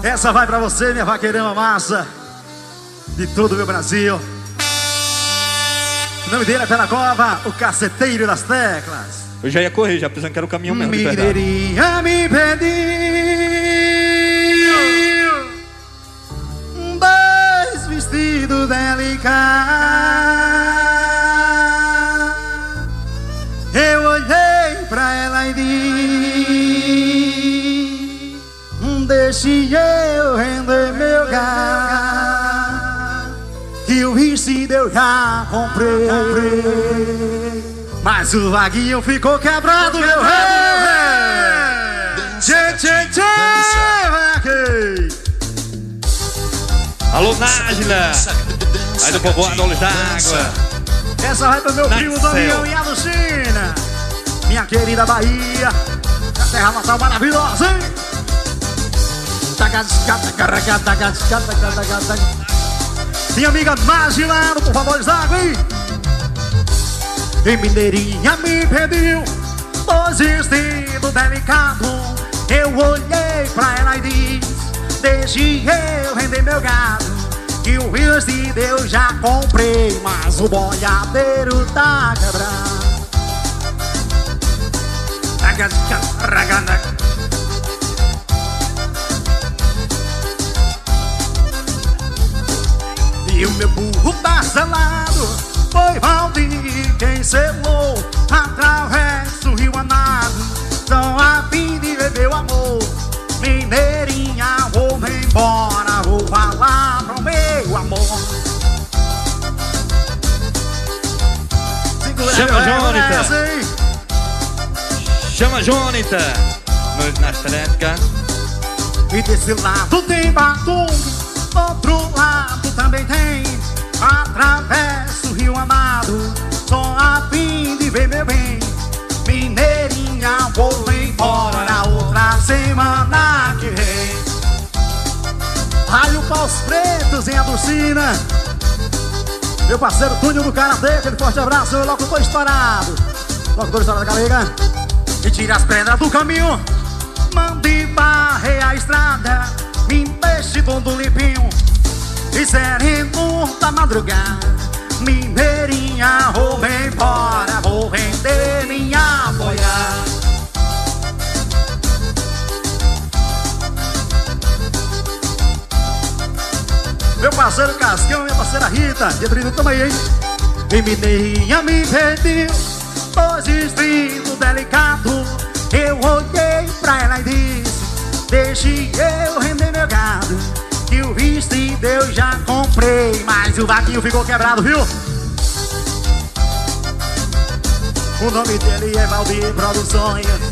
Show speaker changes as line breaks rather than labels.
Essa vai pra você, minha vaqueirama massa, de todo o meu Brasil. O nome dele é Pé na Cova, o caceteiro das teclas.
Eu já ia correr, já pensando que era o caminhão mesmo.
Mineirinha me pediu dois vestidos delicados. Eu olhei pra ela e disse: deixe eu render meu gado, que o vestido eu já comprei. Mas o vaguinho ficou quebrado, meu rei. Tchê, tchê, tchê, vaquei.
Alô, Nájila, aí do povoado Olhos d'Água.
Essa vai pro meu primo Damião e a Lucina, minha querida Bahia, a terra natal maravilhosa, hein? Minha amiga Nájila, por favor, Zago, hein? E Mineirinha me pediu dois vestidos delicados. Eu olhei pra ela e disse: deixe eu render meu gado, que o vestido eu já comprei, mas o boiadeiro tá quebrado. E o meu burro tá selado, foi Valdir quem selou. Através do rio Amado, só a fim de beber o amor. Mineirinha, vou embora, vou falar pro meu amor.
Chama Jônita, chama Jônita nas tréticas.
E desse lado tem batom, do outro lado também tem. Através do rio Amado, só a fim de ver meu bem. Mineirinha, vou embora na outra semana que vem. Raio Paus Pretos em Aducina, meu parceiro Túnio do Karatê, aquele forte abraço, meu locutor estourado. Locutor estourado da galega. E tira as pedras do caminho, mande varrer a estrada, me deixe todo limpinho e sereno da madrugada. Mineirinha, vou embora, vou vender minha boiada. Meu parceiro Cascão, minha parceira Rita, Pedrinho, tamo aí, hein? E Mineirinha me pediu dois vestidos delicados. Eu olhei pra ela e disse: deixe eu render meu gado, que o vestido eu já comprei, mas o vaquinho ficou quebrado, viu? O nome dele é Valdir Produções.